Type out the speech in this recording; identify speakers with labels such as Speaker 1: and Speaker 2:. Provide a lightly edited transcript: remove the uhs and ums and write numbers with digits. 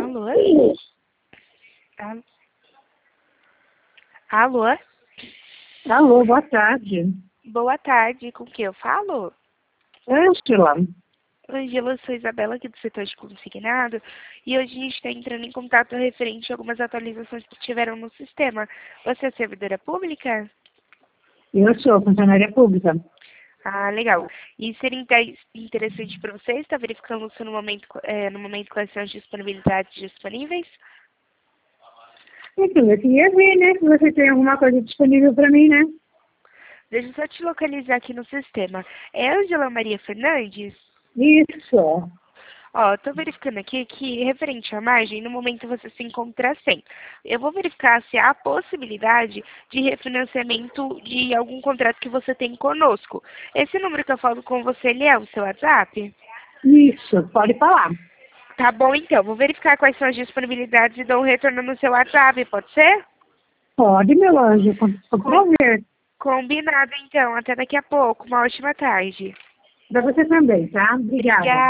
Speaker 1: Alô? Al- Alô?
Speaker 2: Alô, boa tarde.
Speaker 1: Boa tarde, com quem eu falo?
Speaker 2: Ângela,
Speaker 1: Angela, eu sou Isabela aqui do setor de consignado e hoje a gente está entrando em contato referente a algumas atualizações que tiveram no sistema. Você é servidora pública?
Speaker 2: eu sou funcionária pública.
Speaker 1: Ah, legal. E seria interessante para você estar verificando se no momento quais são as disponibilidades disponíveis?
Speaker 2: Então, eu queria ver, né, se você tem alguma coisa disponível para mim, né?
Speaker 1: Deixa eu só te localizar aqui no sistema. É Angela Maria Fernandes?
Speaker 2: Isso.
Speaker 1: Ó, tô verificando aqui que, referente à margem, no momento você se encontra sem. Eu vou verificar se há a possibilidade de refinanciamento de algum contrato que você tem conosco. Esse número que eu falo com você, ele é o seu WhatsApp?
Speaker 2: Isso, pode falar.
Speaker 1: Tá bom, então. Vou verificar quais são as disponibilidades e dou um retorno no seu WhatsApp, pode ser?
Speaker 2: Pode, meu anjo, com
Speaker 1: Com-
Speaker 2: prazer.
Speaker 1: Combinado, então. Até daqui a pouco. Uma ótima tarde.
Speaker 2: Para você também, tá? Obrigada.
Speaker 1: Obrigada.